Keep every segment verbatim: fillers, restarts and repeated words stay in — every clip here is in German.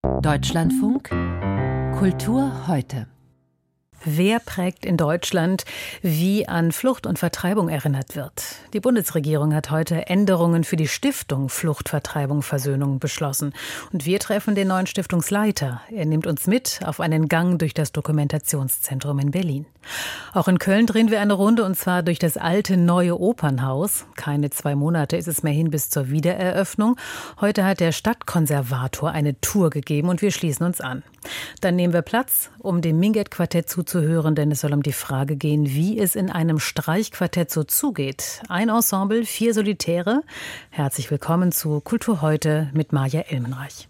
Deutschlandfunk Kultur heute. Wer prägt in Deutschland, wie an Flucht und Vertreibung erinnert wird? Die Bundesregierung hat heute Änderungen für die Stiftung Flucht, Vertreibung, Versöhnung beschlossen. Und wir treffen den neuen Stiftungsleiter. Er nimmt uns mit auf einen Gang durch das Dokumentationszentrum in Berlin. Auch in Köln drehen wir eine Runde, und zwar durch das alte Neue Opernhaus. Keine zwei Monate ist es mehr hin bis zur Wiedereröffnung. Heute hat der Stadtkonservator eine Tour gegeben und wir schließen uns an. Dann nehmen wir Platz, um dem Minguett-Quartett zuzuhören, denn es soll um die Frage gehen, wie es in einem Streichquartett so zugeht. Ein Ensemble, vier Solitäre. Herzlich willkommen zu Kultur heute mit Maja Elmenreich.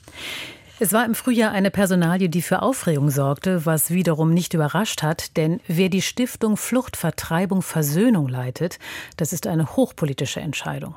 Es war im Frühjahr eine Personalie, die für Aufregung sorgte, was wiederum nicht überrascht hat, denn wer die Stiftung Flucht, Vertreibung, Versöhnung leitet, das ist eine hochpolitische Entscheidung.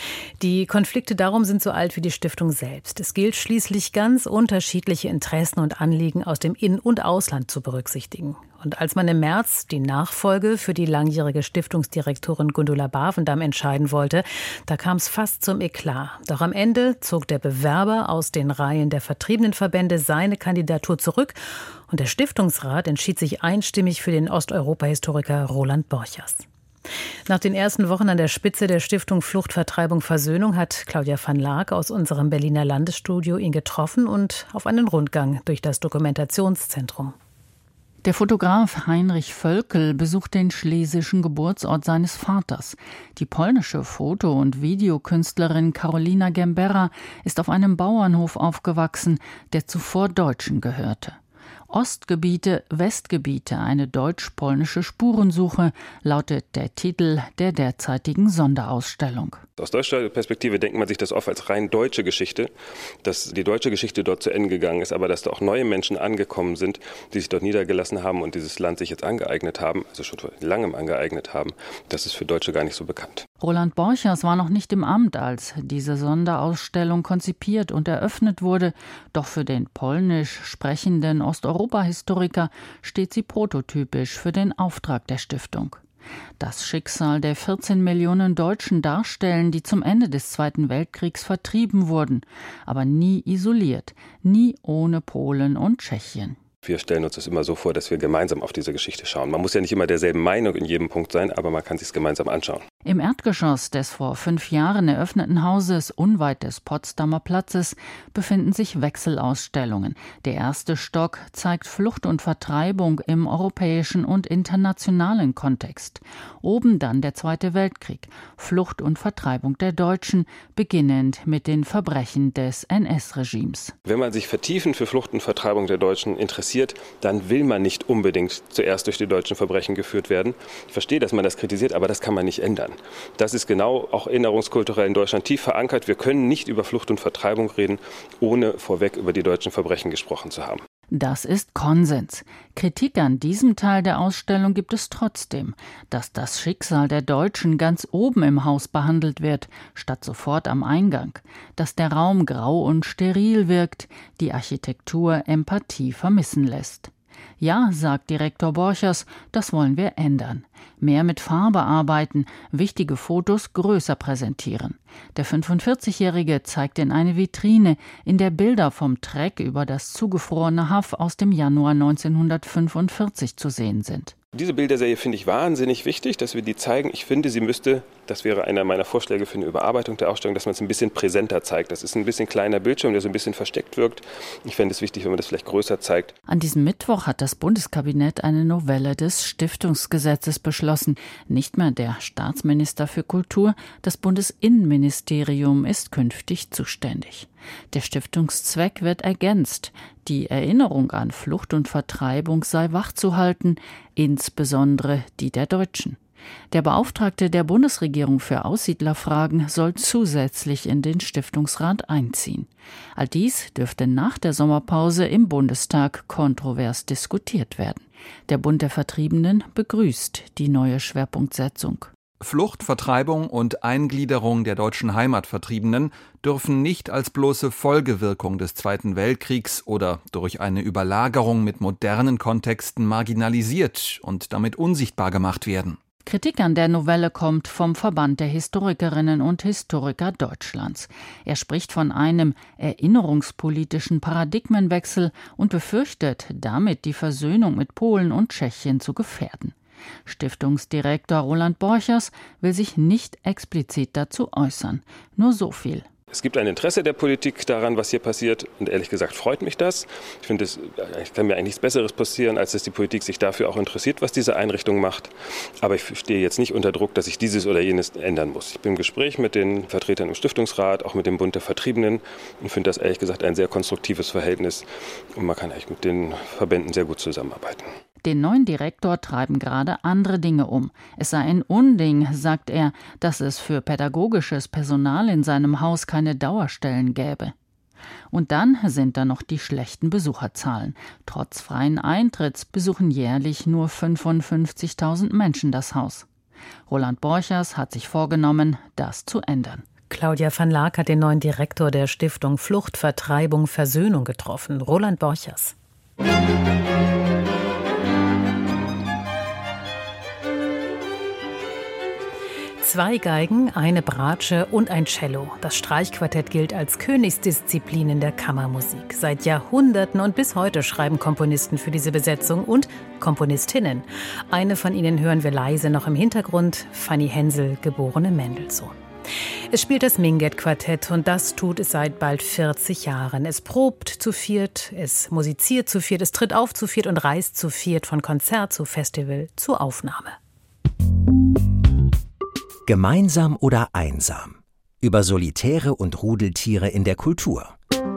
Die Konflikte darum sind so alt wie die Stiftung selbst. Es gilt schließlich, ganz unterschiedliche Interessen und Anliegen aus dem In- und Ausland zu berücksichtigen. Und als man im März die Nachfolge für die langjährige Stiftungsdirektorin Gundula Barwendam entscheiden wollte, da kam es fast zum Eklat. Doch am Ende zog der Bewerber aus den Reihen der Vertriebenenverbände seine Kandidatur zurück und der Stiftungsrat entschied sich einstimmig für den Osteuropa-Historiker Roland Borchers. Nach den ersten Wochen an der Spitze der Stiftung Flucht, Vertreibung, Versöhnung hat Claudia van Laak aus unserem Berliner Landesstudio ihn getroffen und auf einen Rundgang durch das Dokumentationszentrum. Der Fotograf Heinrich Völkel besucht den schlesischen Geburtsort seines Vaters. Die polnische Foto- und Videokünstlerin Karolina Gembera ist auf einem Bauernhof aufgewachsen, der zuvor Deutschen gehörte. Ostgebiete, Westgebiete, eine deutsch-polnische Spurensuche, lautet der Titel der derzeitigen Sonderausstellung. Aus deutscher Perspektive denkt man sich das oft als rein deutsche Geschichte, dass die deutsche Geschichte dort zu Ende gegangen ist, aber dass da auch neue Menschen angekommen sind, die sich dort niedergelassen haben und dieses Land sich jetzt angeeignet haben, also schon vor langem angeeignet haben, das ist für Deutsche gar nicht so bekannt. Roland Borchers war noch nicht im Amt, als diese Sonderausstellung konzipiert und eröffnet wurde, doch für den polnisch sprechenden Osteuropa-Historiker steht sie prototypisch für den Auftrag der Stiftung. Das Schicksal der vierzehn Millionen Deutschen darstellen, die zum Ende des Zweiten Weltkriegs vertrieben wurden, aber nie isoliert, nie ohne Polen und Tschechien. Wir stellen uns das immer so vor, dass wir gemeinsam auf diese Geschichte schauen. Man muss ja nicht immer derselben Meinung in jedem Punkt sein, aber man kann sich es gemeinsam anschauen. Im Erdgeschoss des vor fünf Jahren eröffneten Hauses unweit des Potsdamer Platzes befinden sich Wechselausstellungen. Der erste Stock zeigt Flucht und Vertreibung im europäischen und internationalen Kontext. Oben dann der Zweite Weltkrieg, Flucht und Vertreibung der Deutschen, beginnend mit den Verbrechen des N S-Regimes. Wenn man sich vertiefend für Flucht und Vertreibung der Deutschen interessiert, dann will man nicht unbedingt zuerst durch die deutschen Verbrechen geführt werden. Ich verstehe, dass man das kritisiert, aber das kann man nicht ändern. Das ist genau auch erinnerungskulturell in Deutschland tief verankert. Wir können nicht über Flucht und Vertreibung reden, ohne vorweg über die deutschen Verbrechen gesprochen zu haben. Das ist Konsens. Kritik an diesem Teil der Ausstellung gibt es trotzdem, dass das Schicksal der Deutschen ganz oben im Haus behandelt wird, statt sofort am Eingang, dass der Raum grau und steril wirkt, die Architektur Empathie vermissen lässt. Ja, sagt Direktor Borchers, das wollen wir ändern. Mehr mit Farbe arbeiten, wichtige Fotos größer präsentieren. Der fünfundvierzigjährige zeigt in eine Vitrine, in der Bilder vom Treck über das zugefrorene Haff aus dem Januar neunzehnhundertfünfundvierzig zu sehen sind. Diese Bilderserie finde ich wahnsinnig wichtig, dass wir die zeigen. Ich finde, sie müsste, das wäre einer meiner Vorschläge für eine Überarbeitung der Ausstellung, dass man es ein bisschen präsenter zeigt. Das ist ein bisschen kleiner Bildschirm, der so ein bisschen versteckt wirkt. Ich fände es wichtig, wenn man das vielleicht größer zeigt. An diesem Mittwoch hat das Bundeskabinett eine Novelle des Stiftungsgesetzes beschlossen. Nicht mehr der Staatsminister für Kultur, das Bundesinnenministerium ist künftig zuständig. Der Stiftungszweck wird ergänzt. Die Erinnerung an Flucht und Vertreibung sei wachzuhalten, insbesondere die der Deutschen. Der Beauftragte der Bundesregierung für Aussiedlerfragen soll zusätzlich in den Stiftungsrat einziehen. All dies dürfte nach der Sommerpause im Bundestag kontrovers diskutiert werden. Der Bund der Vertriebenen begrüßt die neue Schwerpunktsetzung. Flucht, Vertreibung und Eingliederung der deutschen Heimatvertriebenen dürfen nicht als bloße Folgewirkung des Zweiten Weltkriegs oder durch eine Überlagerung mit modernen Kontexten marginalisiert und damit unsichtbar gemacht werden. Kritik an der Novelle kommt vom Verband der Historikerinnen und Historiker Deutschlands. Er spricht von einem erinnerungspolitischen Paradigmenwechsel und befürchtet, damit die Versöhnung mit Polen und Tschechien zu gefährden. Stiftungsdirektor Roland Borchers will sich nicht explizit dazu äußern. Nur so viel. Es gibt ein Interesse der Politik daran, was hier passiert. Und ehrlich gesagt freut mich das. Ich finde, es kann mir eigentlich nichts Besseres passieren, als dass die Politik sich dafür auch interessiert, was diese Einrichtung macht. Aber ich stehe jetzt nicht unter Druck, dass ich dieses oder jenes ändern muss. Ich bin im Gespräch mit den Vertretern im Stiftungsrat, auch mit dem Bund der Vertriebenen und finde das ehrlich gesagt ein sehr konstruktives Verhältnis. Und man kann eigentlich mit den Verbänden sehr gut zusammenarbeiten. Den neuen Direktor treiben gerade andere Dinge um. Es sei ein Unding, sagt er, dass es für pädagogisches Personal in seinem Haus keine Dauerstellen gäbe. Und dann sind da noch die schlechten Besucherzahlen. Trotz freien Eintritts besuchen jährlich nur fünfundfünfzigtausend Menschen das Haus. Roland Borchers hat sich vorgenommen, das zu ändern. Claudia van Laak hat den neuen Direktor der Stiftung Flucht, Vertreibung, Versöhnung getroffen. Roland Borchers. Zwei Geigen, eine Bratsche und ein Cello. Das Streichquartett gilt als Königsdisziplin in der Kammermusik. Seit Jahrhunderten und bis heute schreiben Komponisten für diese Besetzung und Komponistinnen. Eine von ihnen hören wir leise noch im Hintergrund, Fanny Hensel, geborene Mendelssohn. Es spielt das Minguett-Quartett und das tut es seit bald vierzig Jahren. Es probt zu viert, es musiziert zu viert, es tritt auf zu viert und reist zu viert von Konzert zu Festival zu Aufnahme. Gemeinsam oder einsam? Über Solitäre und Rudeltiere in der Kultur.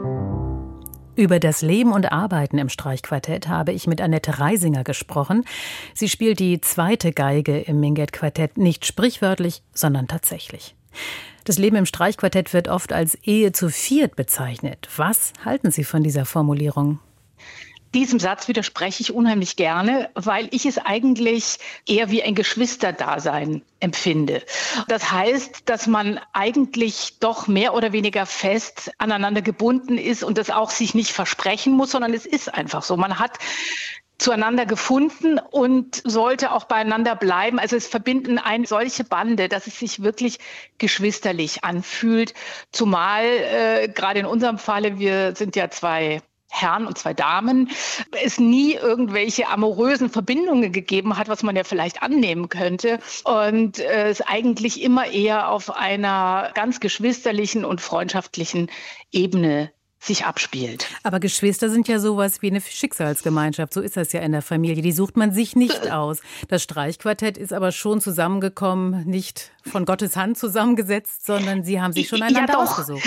Über das Leben und Arbeiten im Streichquartett habe ich mit Annette Reisinger gesprochen. Sie spielt die zweite Geige im Minguett-Quartett, nicht sprichwörtlich, sondern tatsächlich. Das Leben im Streichquartett wird oft als Ehe zu viert bezeichnet. Was halten Sie von dieser Formulierung? Diesem Satz widerspreche ich unheimlich gerne, weil ich es eigentlich eher wie ein Geschwisterdasein empfinde. Das heißt, dass man eigentlich doch mehr oder weniger fest aneinander gebunden ist und das auch sich nicht versprechen muss, sondern es ist einfach so. Man hat zueinander gefunden und sollte auch beieinander bleiben. Also es verbinden eine solche Bande, dass es sich wirklich geschwisterlich anfühlt. Zumal äh, gerade in unserem Falle, wir sind ja zwei Herren und zwei Damen, es nie irgendwelche amorösen Verbindungen gegeben hat, was man ja vielleicht annehmen könnte. Und äh, es eigentlich immer eher auf einer ganz geschwisterlichen und freundschaftlichen Ebene sich abspielt. Aber Geschwister sind ja sowas wie eine Schicksalsgemeinschaft. So ist das ja in der Familie. Die sucht man sich nicht aus. Das Streichquartett ist aber schon zusammengekommen, nicht von Gottes Hand zusammengesetzt, sondern Sie haben sich schon einander ja, ausgesucht.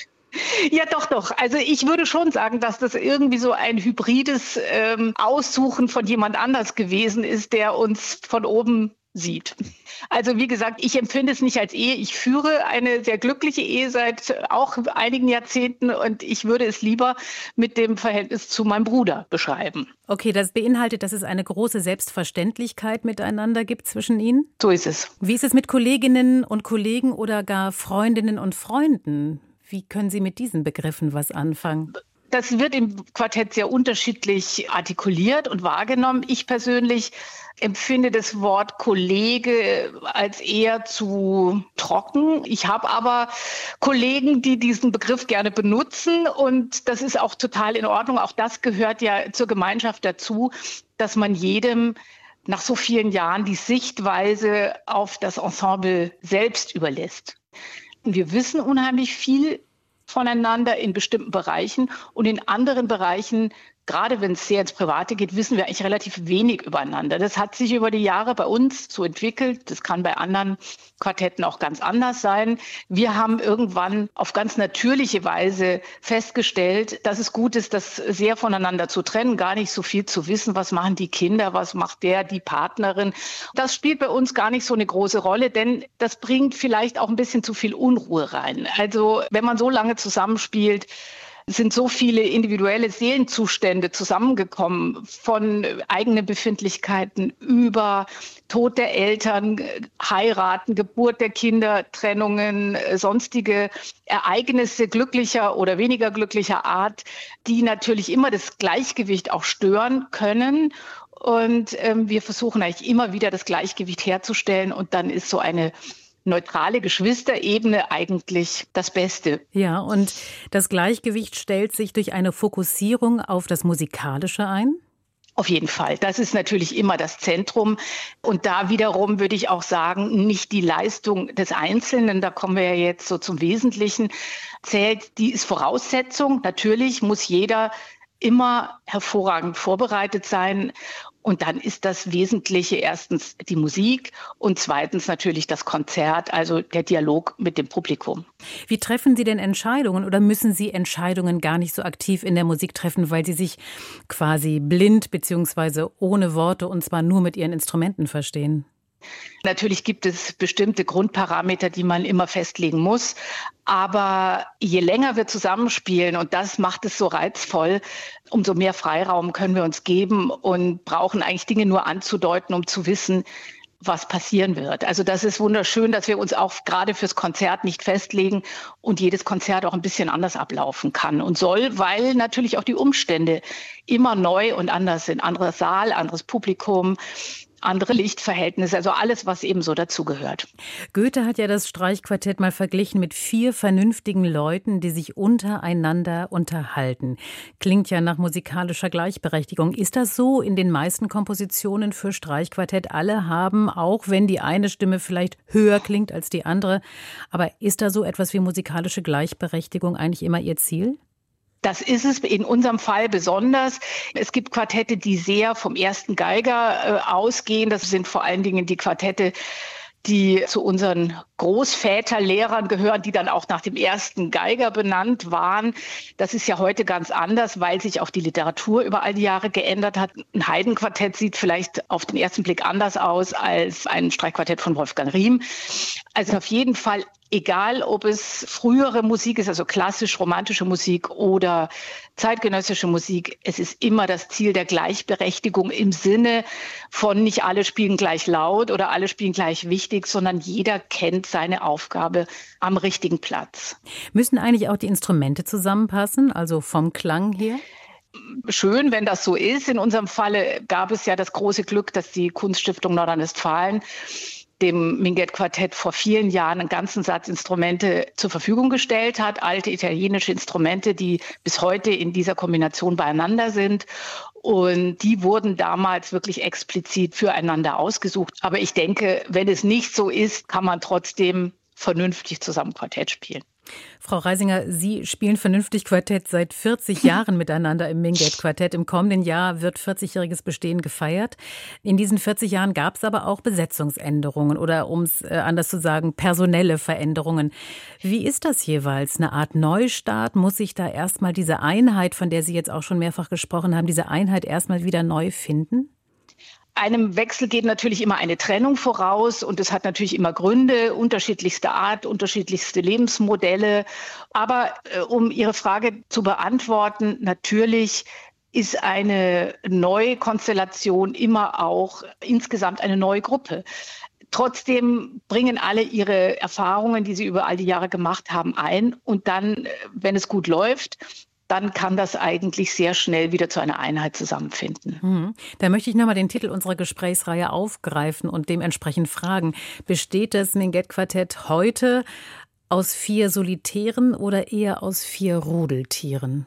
Ja, doch, doch. Also ich würde schon sagen, dass das irgendwie so ein hybrides ähm, Aussuchen von jemand anders gewesen ist, der uns von oben sieht. Also wie gesagt, ich empfinde es nicht als Ehe. Ich führe eine sehr glückliche Ehe seit auch einigen Jahrzehnten und ich würde es lieber mit dem Verhältnis zu meinem Bruder beschreiben. Okay, das beinhaltet, dass es eine große Selbstverständlichkeit miteinander gibt zwischen Ihnen? So ist es. Wie ist es mit Kolleginnen und Kollegen oder gar Freundinnen und Freunden? Wie können Sie mit diesen Begriffen was anfangen? Das wird im Quartett sehr unterschiedlich artikuliert und wahrgenommen. Ich persönlich empfinde das Wort Kollege als eher zu trocken. Ich habe aber Kollegen, die diesen Begriff gerne benutzen und das ist auch total in Ordnung. Auch das gehört ja zur Gemeinschaft dazu, dass man jedem nach so vielen Jahren die Sichtweise auf das Ensemble selbst überlässt. Wir wissen unheimlich viel voneinander in bestimmten Bereichen und in anderen Bereichen, gerade wenn es sehr ins Private geht, wissen wir eigentlich relativ wenig übereinander. Das hat sich über die Jahre bei uns so entwickelt. Das kann bei anderen Quartetten auch ganz anders sein. Wir haben irgendwann auf ganz natürliche Weise festgestellt, dass es gut ist, das sehr voneinander zu trennen, gar nicht so viel zu wissen, was machen die Kinder, was macht der, die Partnerin. Das spielt bei uns gar nicht so eine große Rolle, denn das bringt vielleicht auch ein bisschen zu viel Unruhe rein. Also wenn man so lange zusammenspielt, sind so viele individuelle Seelenzustände zusammengekommen, von eigenen Befindlichkeiten über Tod der Eltern, Heiraten, Geburt der Kinder, Trennungen, sonstige Ereignisse glücklicher oder weniger glücklicher Art, die natürlich immer das Gleichgewicht auch stören können. Und ähm, wir versuchen eigentlich immer wieder das Gleichgewicht herzustellen. Und dann ist so eine neutrale Geschwisterebene eigentlich das Beste. Ja, und das Gleichgewicht stellt sich durch eine Fokussierung auf das Musikalische ein? Auf jeden Fall. Das ist natürlich immer das Zentrum. Und da wiederum würde ich auch sagen, nicht die Leistung des Einzelnen, da kommen wir ja jetzt so zum Wesentlichen, zählt, die ist Voraussetzung. Natürlich muss jeder immer hervorragend vorbereitet sein. Und dann ist das Wesentliche erstens die Musik und zweitens natürlich das Konzert, also der Dialog mit dem Publikum. Wie treffen Sie denn Entscheidungen oder müssen Sie Entscheidungen gar nicht so aktiv in der Musik treffen, weil Sie sich quasi blind bzw. ohne Worte und zwar nur mit Ihren Instrumenten verstehen? Natürlich gibt es bestimmte Grundparameter, die man immer festlegen muss. Aber je länger wir zusammenspielen, und das macht es so reizvoll, umso mehr Freiraum können wir uns geben und brauchen eigentlich Dinge nur anzudeuten, um zu wissen, was passieren wird. Also das ist wunderschön, dass wir uns auch gerade fürs Konzert nicht festlegen und jedes Konzert auch ein bisschen anders ablaufen kann und soll, weil natürlich auch die Umstände immer neu und anders sind. Anderer Saal, anderes Publikum, andere Lichtverhältnisse, also alles, was eben so dazugehört. Goethe hat ja das Streichquartett mal verglichen mit vier vernünftigen Leuten, die sich untereinander unterhalten. Klingt ja nach musikalischer Gleichberechtigung. Ist das so in den meisten Kompositionen für Streichquartett? Alle haben, auch wenn die eine Stimme vielleicht höher klingt als die andere, aber ist da so etwas wie musikalische Gleichberechtigung eigentlich immer Ihr Ziel? Das ist es in unserem Fall besonders. Es gibt Quartette, die sehr vom ersten Geiger äh, ausgehen. Das sind vor allen Dingen die Quartette, die zu unseren Großväterlehrern gehören, die dann auch nach dem ersten Geiger benannt waren. Das ist ja heute ganz anders, weil sich auch die Literatur über all die Jahre geändert hat. Ein Haydn-Quartett sieht vielleicht auf den ersten Blick anders aus als ein Streichquartett von Wolfgang Riem. Also auf jeden Fall, egal ob es frühere Musik ist, also klassisch-romantische Musik oder zeitgenössische Musik, es ist immer das Ziel der Gleichberechtigung im Sinne von nicht alle spielen gleich laut oder alle spielen gleich wichtig, sondern jeder kennt seine Aufgabe am richtigen Platz. Müssen eigentlich auch die Instrumente zusammenpassen, also vom Klang her? Schön, wenn das so ist. In unserem Falle gab es ja das große Glück, dass die Kunststiftung Nordrhein-Westfalen dem Minguett-Quartett vor vielen Jahren einen ganzen Satz Instrumente zur Verfügung gestellt hat, alte italienische Instrumente, die bis heute in dieser Kombination beieinander sind. Und die wurden damals wirklich explizit füreinander ausgesucht. Aber ich denke, wenn es nicht so ist, kann man trotzdem vernünftig zusammen Quartett spielen. Frau Reisinger, Sie spielen vernünftig Quartett seit vierzig Jahren miteinander im Minguett-Quartett. Im kommenden Jahr wird vierzigjähriges Bestehen gefeiert. In diesen vierzig Jahren gab es aber auch Besetzungsänderungen oder, um es äh, anders zu sagen, personelle Veränderungen. Wie ist das jeweils? Eine Art Neustart? Muss sich da erstmal diese Einheit, von der Sie jetzt auch schon mehrfach gesprochen haben, diese Einheit erstmal wieder neu finden? Einem Wechsel geht natürlich immer eine Trennung voraus und es hat natürlich immer Gründe, unterschiedlichste Art, unterschiedlichste Lebensmodelle. Aber äh, um Ihre Frage zu beantworten, natürlich ist eine neue Konstellation immer auch insgesamt eine neue Gruppe. Trotzdem bringen alle ihre Erfahrungen, die sie über all die Jahre gemacht haben, ein. Und dann, wenn es gut läuft, dann kann das eigentlich sehr schnell wieder zu einer Einheit zusammenfinden. Mhm. Da möchte ich nochmal den Titel unserer Gesprächsreihe aufgreifen und dementsprechend fragen. Besteht das Minguett-Quartett heute aus vier Solitären oder eher aus vier Rudeltieren?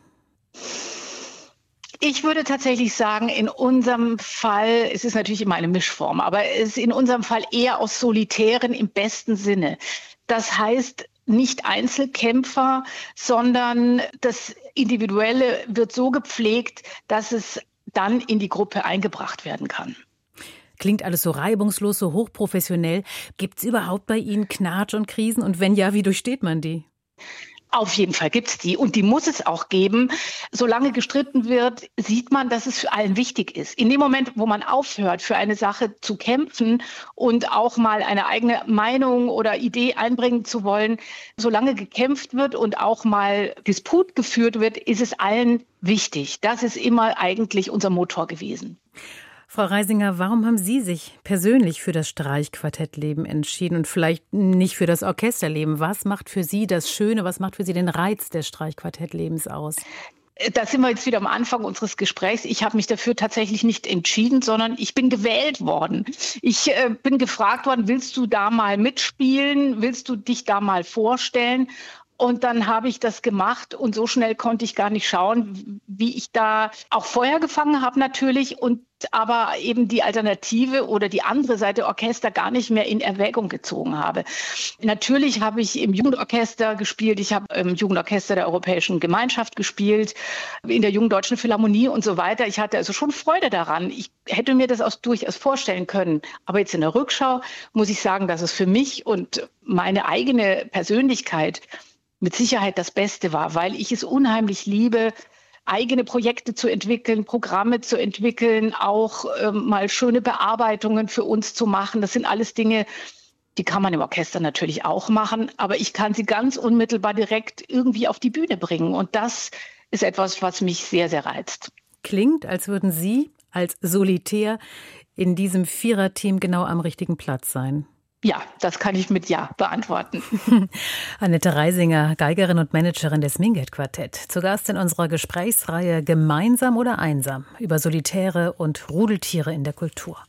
Ich würde tatsächlich sagen, in unserem Fall, es ist natürlich immer eine Mischform, aber es ist in unserem Fall eher aus Solitären im besten Sinne. Das heißt, nicht Einzelkämpfer, sondern das Individuelle wird so gepflegt, dass es dann in die Gruppe eingebracht werden kann. Klingt alles so reibungslos, so hochprofessionell. Gibt es überhaupt bei Ihnen Knatsch und Krisen? Und wenn ja, wie durchsteht man die? Auf jeden Fall gibt's die und die muss es auch geben. Solange gestritten wird, sieht man, dass es für allen wichtig ist. In dem Moment, wo man aufhört, für eine Sache zu kämpfen und auch mal eine eigene Meinung oder Idee einbringen zu wollen, solange gekämpft wird und auch mal Disput geführt wird, ist es allen wichtig. Das ist immer eigentlich unser Motor gewesen. Frau Reisinger, warum haben Sie sich persönlich für das Streichquartettleben entschieden und vielleicht nicht für das Orchesterleben? Was macht für Sie das Schöne, was macht für Sie den Reiz des Streichquartettlebens aus? Da sind wir jetzt wieder am Anfang unseres Gesprächs. Ich habe mich dafür tatsächlich nicht entschieden, sondern ich bin gewählt worden. Ich äh, bin gefragt worden, willst du da mal mitspielen? Willst du dich da mal vorstellen? Und dann habe ich das gemacht und so schnell konnte ich gar nicht schauen, wie ich da auch Feuer gefangen habe natürlich und aber eben die Alternative oder die andere Seite Orchester gar nicht mehr in Erwägung gezogen habe. Natürlich habe ich im Jugendorchester gespielt, ich habe im Jugendorchester der Europäischen Gemeinschaft gespielt, in der Jungen Deutschen Philharmonie und so weiter. Ich hatte also schon Freude daran. Ich hätte mir das auch durchaus vorstellen können. Aber jetzt in der Rückschau muss ich sagen, dass es für mich und meine eigene Persönlichkeit mit Sicherheit das Beste war, weil ich es unheimlich liebe, eigene Projekte zu entwickeln, Programme zu entwickeln, auch ähm, mal schöne Bearbeitungen für uns zu machen. Das sind alles Dinge, die kann man im Orchester natürlich auch machen, aber ich kann sie ganz unmittelbar direkt irgendwie auf die Bühne bringen. Und das ist etwas, was mich sehr, sehr reizt. Klingt, als würden Sie als Solitär in diesem Viererteam genau am richtigen Platz sein. Ja, das kann ich mit Ja beantworten. Annette Reisinger, Geigerin und Managerin des Minget-Quartett. Zu Gast in unserer Gesprächsreihe Gemeinsam oder einsam über Solitäre und Rudeltiere in der Kultur.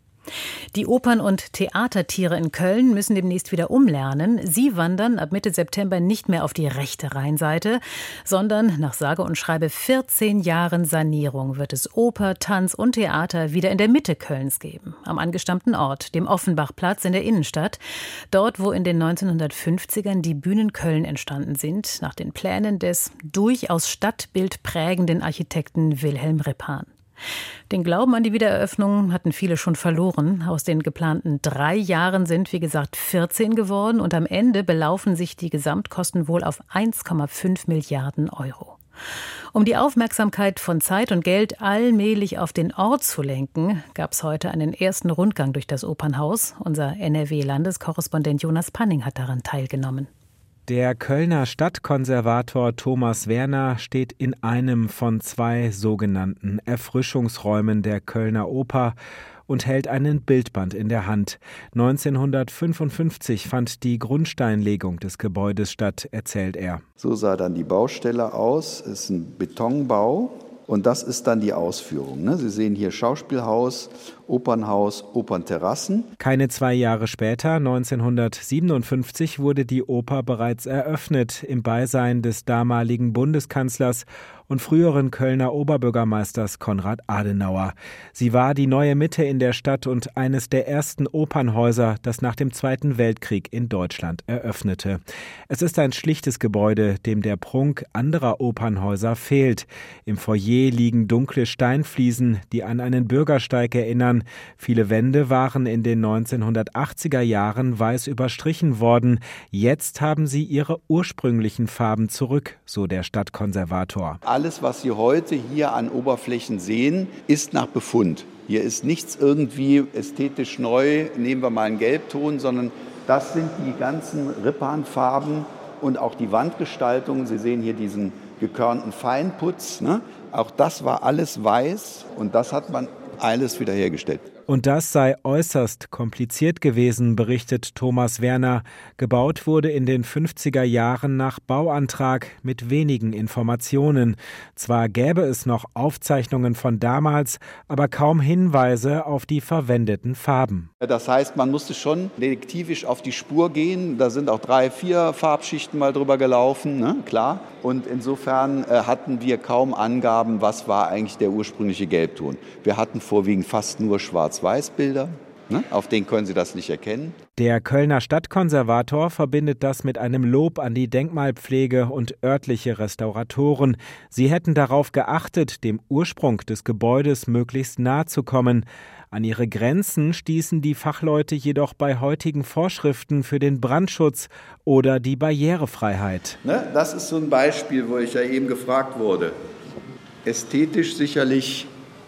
Die Opern- und Theatertiere in Köln müssen demnächst wieder umlernen. Sie wandern ab Mitte September nicht mehr auf die rechte Rheinseite, sondern nach sage und schreibe vierzehn Jahren Sanierung wird es Oper, Tanz und Theater wieder in der Mitte Kölns geben. Am angestammten Ort, dem Offenbachplatz in der Innenstadt. Dort, wo in den neunzehnhundertfünfzigern die Bühnen Köln entstanden sind, nach den Plänen des durchaus stadtbildprägenden Architekten Wilhelm Rippahn. Den Glauben an die Wiedereröffnung hatten viele schon verloren. Aus den geplanten drei Jahren sind, wie gesagt, vierzehn geworden und am Ende belaufen sich die Gesamtkosten wohl auf eins Komma fünf Milliarden Euro. Um die Aufmerksamkeit von Zeit und Geld allmählich auf den Ort zu lenken, gab es heute einen ersten Rundgang durch das Opernhaus. Unser N R W-Landeskorrespondent Jonas Panning hat daran teilgenommen. Der Kölner Stadtkonservator Thomas Werner steht in einem von zwei sogenannten Erfrischungsräumen der Kölner Oper und hält einen Bildband in der Hand. neunzehnhundertfünfundfünfzig fand die Grundsteinlegung des Gebäudes statt, erzählt er. So sah dann die Baustelle aus. Es ist ein Betonbau. Und das ist dann die Ausführung. Ne? Sie sehen hier Schauspielhaus, Opernhaus, Opernterrassen. Keine zwei Jahre später, neunzehnhundertsiebenundfünfzig, wurde die Oper bereits eröffnet im Beisein des damaligen Bundeskanzlers und früheren Kölner Oberbürgermeisters Konrad Adenauer. Sie war die neue Mitte in der Stadt und eines der ersten Opernhäuser, das nach dem Zweiten Weltkrieg in Deutschland eröffnete. Es ist ein schlichtes Gebäude, dem der Prunk anderer Opernhäuser fehlt. Im Foyer liegen dunkle Steinfliesen, die an einen Bürgersteig erinnern. Viele Wände waren in den neunzehnhundertachtziger Jahren weiß überstrichen worden. Jetzt haben sie ihre ursprünglichen Farben zurück, so der Stadtkonservator. Alles, was Sie heute hier an Oberflächen sehen, ist nach Befund. Hier ist nichts irgendwie ästhetisch neu, nehmen wir mal einen Gelbton, sondern das sind die ganzen Rippahn-Farben und auch die Wandgestaltung. Sie sehen hier diesen gekörnten Feinputz. Ne? Auch das war alles weiß und das hat man alles wiederhergestellt. Und das sei äußerst kompliziert gewesen, berichtet Thomas Werner. Gebaut wurde in den fünfziger Jahren nach Bauantrag mit wenigen Informationen. Zwar gäbe es noch Aufzeichnungen von damals, aber kaum Hinweise auf die verwendeten Farben. Das heißt, man musste schon detektivisch auf die Spur gehen. Da sind auch drei, vier Farbschichten mal drüber gelaufen, ne? Klar. Und insofern äh, hatten wir kaum Angaben, was war eigentlich der ursprüngliche Gelbton. Wir hatten vorwiegend fast nur Schwarz-Weiß-Bilder. Ne? Auf denen können Sie das nicht erkennen. Der Kölner Stadtkonservator verbindet das mit einem Lob an die Denkmalpflege und örtliche Restauratoren. Sie hätten darauf geachtet, dem Ursprung des Gebäudes möglichst nahe zu kommen. An ihre Grenzen stießen die Fachleute jedoch bei heutigen Vorschriften für den Brandschutz oder die Barrierefreiheit. Ne? Das ist so ein Beispiel, wo ich ja eben gefragt wurde. Ästhetisch sicherlich.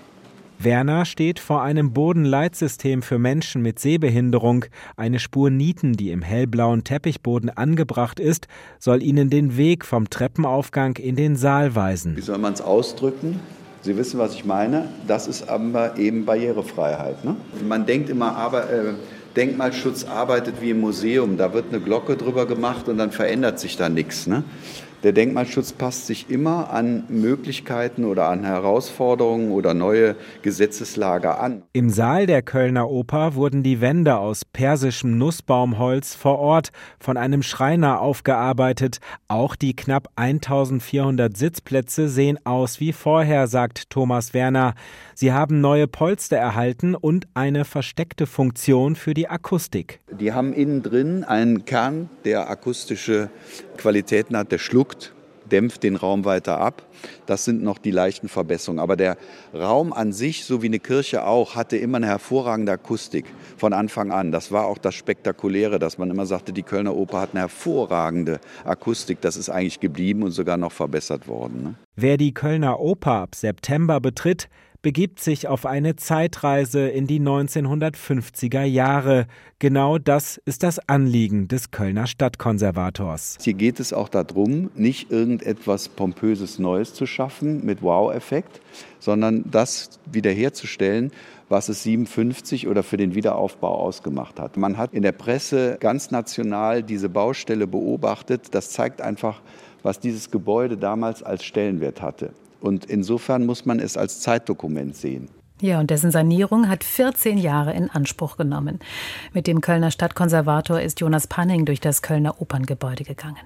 Werner steht vor einem Bodenleitsystem für Menschen mit Sehbehinderung. Eine Spur Nieten, die im hellblauen Teppichboden angebracht ist, soll ihnen den Weg vom Treppenaufgang in den Saal weisen. Wie soll man es ausdrücken? Sie wissen, was ich meine. Das ist aber eben Barrierefreiheit. Ne? Man denkt immer, aber äh, Denkmalschutz arbeitet wie im Museum. Da wird eine Glocke drüber gemacht und dann verändert sich da nichts. Ne? Der Denkmalschutz passt sich immer an Möglichkeiten oder an Herausforderungen oder neue Gesetzeslage an. Im Saal der Kölner Oper wurden die Wände aus persischem Nussbaumholz vor Ort von einem Schreiner aufgearbeitet. Auch die knapp eintausendvierhundert Sitzplätze sehen aus wie vorher, sagt Thomas Werner. Sie haben neue Polster erhalten und eine versteckte Funktion für die Akustik. Die haben innen drin einen Kern, der akustische Qualitäten hat, der schluckt, dämpft den Raum weiter ab. Das sind noch die leichten Verbesserungen. Aber der Raum an sich, so wie eine Kirche auch, hatte immer eine hervorragende Akustik von Anfang an. Das war auch das Spektakuläre, dass man immer sagte, die Kölner Oper hat eine hervorragende Akustik. Das ist eigentlich geblieben und sogar noch verbessert worden. Ne? Wer die Kölner Oper ab September betritt, begibt sich auf eine Zeitreise in die neunzehnhundertfünfziger Jahre. Genau das ist das Anliegen des Kölner Stadtkonservators. Hier geht es auch darum, nicht irgendetwas Pompöses Neues zu schaffen mit Wow-Effekt, sondern das wiederherzustellen, was es siebenundfünfzig oder für den Wiederaufbau ausgemacht hat. Man hat in der Presse ganz national diese Baustelle beobachtet. Das zeigt einfach, was dieses Gebäude damals als Stellenwert hatte. Und insofern muss man es als Zeitdokument sehen. Ja, und dessen Sanierung hat vierzehn Jahre in Anspruch genommen. Mit dem Kölner Stadtkonservator ist Jonas Panning durch das Kölner Operngebäude gegangen.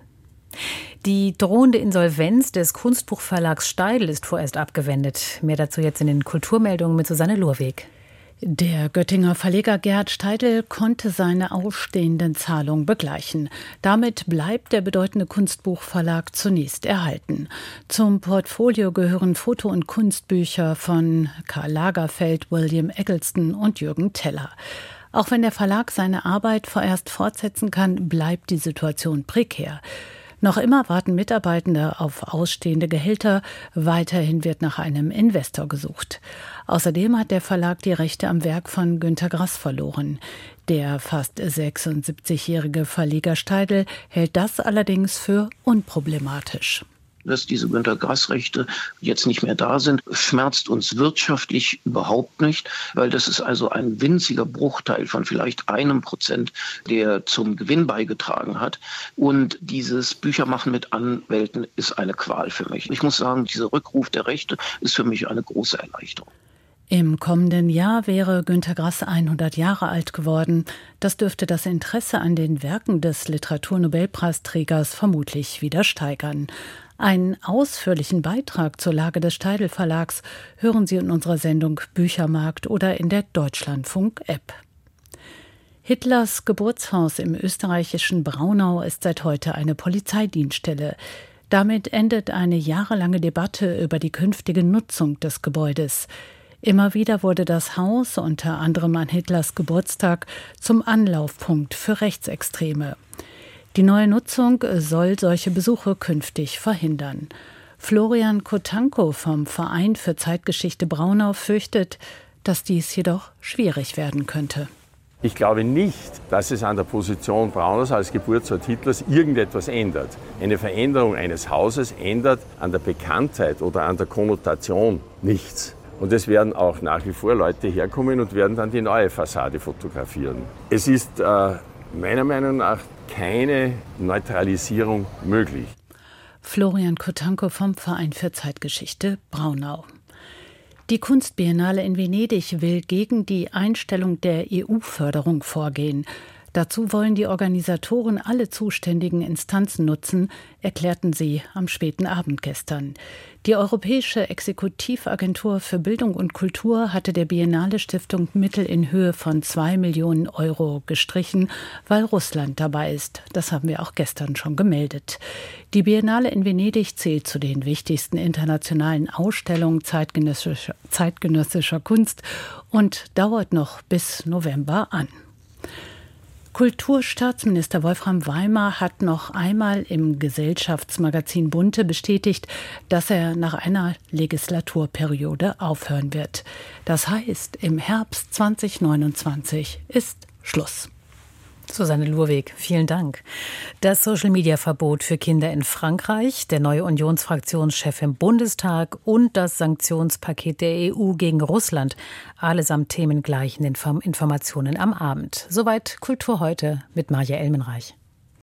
Die drohende Insolvenz des Kunstbuchverlags Steidl ist vorerst abgewendet. Mehr dazu jetzt in den Kulturmeldungen mit Susanne Lurweg. Der Göttinger Verleger Gerhard Steidl konnte seine ausstehenden Zahlungen begleichen. Damit bleibt der bedeutende Kunstbuchverlag zunächst erhalten. Zum Portfolio gehören Foto- und Kunstbücher von Karl Lagerfeld, William Eggleston und Jürgen Teller. Auch wenn der Verlag seine Arbeit vorerst fortsetzen kann, bleibt die Situation prekär. Noch immer warten Mitarbeitende auf ausstehende Gehälter. Weiterhin wird nach einem Investor gesucht. Außerdem hat der Verlag die Rechte am Werk von Günter Grass verloren. Der fast sechsundsiebzigjährige Verleger Steidl hält das allerdings für unproblematisch. Dass diese Günter-Grass-Rechte jetzt nicht mehr da sind, schmerzt uns wirtschaftlich überhaupt nicht, weil das ist also ein winziger Bruchteil von vielleicht einem Prozent, der zum Gewinn beigetragen hat. Und dieses Büchermachen mit Anwälten ist eine Qual für mich. Ich muss sagen, dieser Rückruf der Rechte ist für mich eine große Erleichterung. Im kommenden Jahr wäre Günter Grass hundert Jahre alt geworden. Das dürfte das Interesse an den Werken des Literaturnobelpreisträgers vermutlich wieder steigern. Einen ausführlichen Beitrag zur Lage des Steidl Verlags hören Sie in unserer Sendung Büchermarkt oder in der Deutschlandfunk-App. Hitlers Geburtshaus im österreichischen Braunau ist seit heute eine Polizeidienststelle. Damit endet eine jahrelange Debatte über die künftige Nutzung des Gebäudes. Immer wieder wurde das Haus, unter anderem an Hitlers Geburtstag, zum Anlaufpunkt für Rechtsextreme. Die neue Nutzung soll solche Besuche künftig verhindern. Florian Kotanko vom Verein für Zeitgeschichte Braunau fürchtet, dass dies jedoch schwierig werden könnte. Ich glaube nicht, dass es an der Position Braunaus als Geburtsort Hitlers irgendetwas ändert. Eine Veränderung eines Hauses ändert an der Bekanntheit oder an der Konnotation nichts. Und es werden auch nach wie vor Leute herkommen und werden dann die neue Fassade fotografieren. Es ist äh, meiner Meinung nach keine Neutralisierung möglich. Florian Kotanko vom Verein für Zeitgeschichte Braunau. Die Kunstbiennale in Venedig will gegen die Einstellung der E U-Förderung vorgehen. Dazu wollen die Organisatoren alle zuständigen Instanzen nutzen, erklärten sie am späten Abend gestern. Die Europäische Exekutivagentur für Bildung und Kultur hatte der Biennale-Stiftung Mittel in Höhe von zwei Millionen Euro gestrichen, weil Russland dabei ist. Das haben wir auch gestern schon gemeldet. Die Biennale in Venedig zählt zu den wichtigsten internationalen Ausstellungen zeitgenössischer, zeitgenössischer Kunst und dauert noch bis November an. Kulturstaatsminister Wolfram Weimar hat noch einmal im Gesellschaftsmagazin Bunte bestätigt, dass er nach einer Legislaturperiode aufhören wird. Das heißt, im Herbst zweitausendneunundzwanzig ist Schluss. Susanne Lurweg, vielen Dank. Das Social-Media-Verbot für Kinder in Frankreich, der neue Unionsfraktionschef im Bundestag und das Sanktionspaket der E U gegen Russland. Allesamt Themen gleich in den Informationen am Abend. Soweit Kultur heute mit Marja Elmenreich.